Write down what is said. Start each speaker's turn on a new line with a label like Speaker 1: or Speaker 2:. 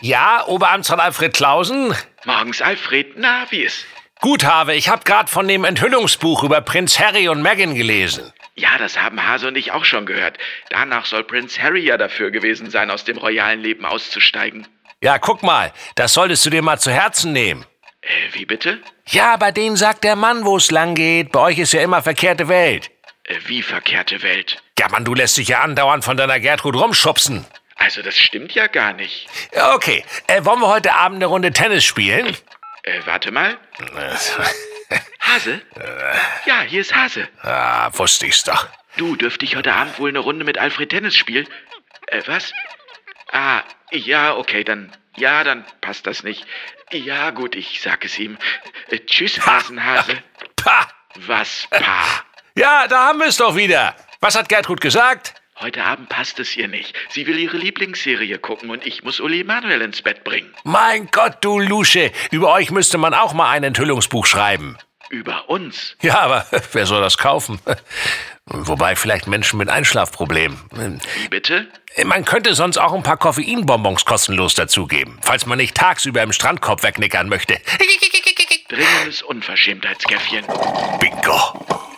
Speaker 1: Ja, Oberamtsrat Alfred Clausen?
Speaker 2: Morgens, Alfred. Na, wie ist?
Speaker 1: Gut, Harve, ich habe gerade von dem Enthüllungsbuch über Prinz Harry und Meghan gelesen.
Speaker 2: Ja, das haben Hase und ich auch schon gehört. Danach soll Prinz Harry ja dafür gewesen sein, aus dem royalen Leben auszusteigen.
Speaker 1: Ja, guck mal, das solltest du dir mal zu Herzen nehmen.
Speaker 2: Wie bitte?
Speaker 1: Ja, bei denen sagt der Mann, wo es lang geht. Bei euch ist ja immer verkehrte Welt.
Speaker 2: Wie verkehrte Welt?
Speaker 1: Ja, Mann, du lässt dich ja andauernd von deiner Gertrud rumschubsen.
Speaker 2: Also, das stimmt ja gar nicht.
Speaker 1: Okay, wollen wir heute Abend eine Runde Tennis spielen?
Speaker 2: Warte mal. Hase? Ja, hier ist Hase.
Speaker 1: Ah, wusste ich's doch.
Speaker 2: Du, dürfte ich heute Abend wohl eine Runde mit Alfred Tennis spielen? Was? Ah, ja, okay, dann passt das nicht. Ja, gut, ich sag es ihm. Tschüss, Hasenhase.
Speaker 1: Pah!
Speaker 2: Was, Pa?
Speaker 1: Ja, da haben wir es doch wieder. Was hat Gertrud gesagt?
Speaker 2: Heute Abend passt es ihr nicht. Sie will ihre Lieblingsserie gucken und ich muss Uli Emanuel ins Bett bringen.
Speaker 1: Mein Gott, du Lusche. Über euch müsste man auch mal ein Enthüllungsbuch schreiben.
Speaker 2: Über uns?
Speaker 1: Ja, aber wer soll das kaufen? Wobei vielleicht Menschen mit Einschlafproblemen.
Speaker 2: Wie bitte?
Speaker 1: Man könnte sonst auch ein paar Koffeinbonbons kostenlos dazugeben, falls man nicht tagsüber im Strandkorb wegnickern möchte.
Speaker 2: Dringendes Unverschämtheitskäffchen.
Speaker 1: Bingo.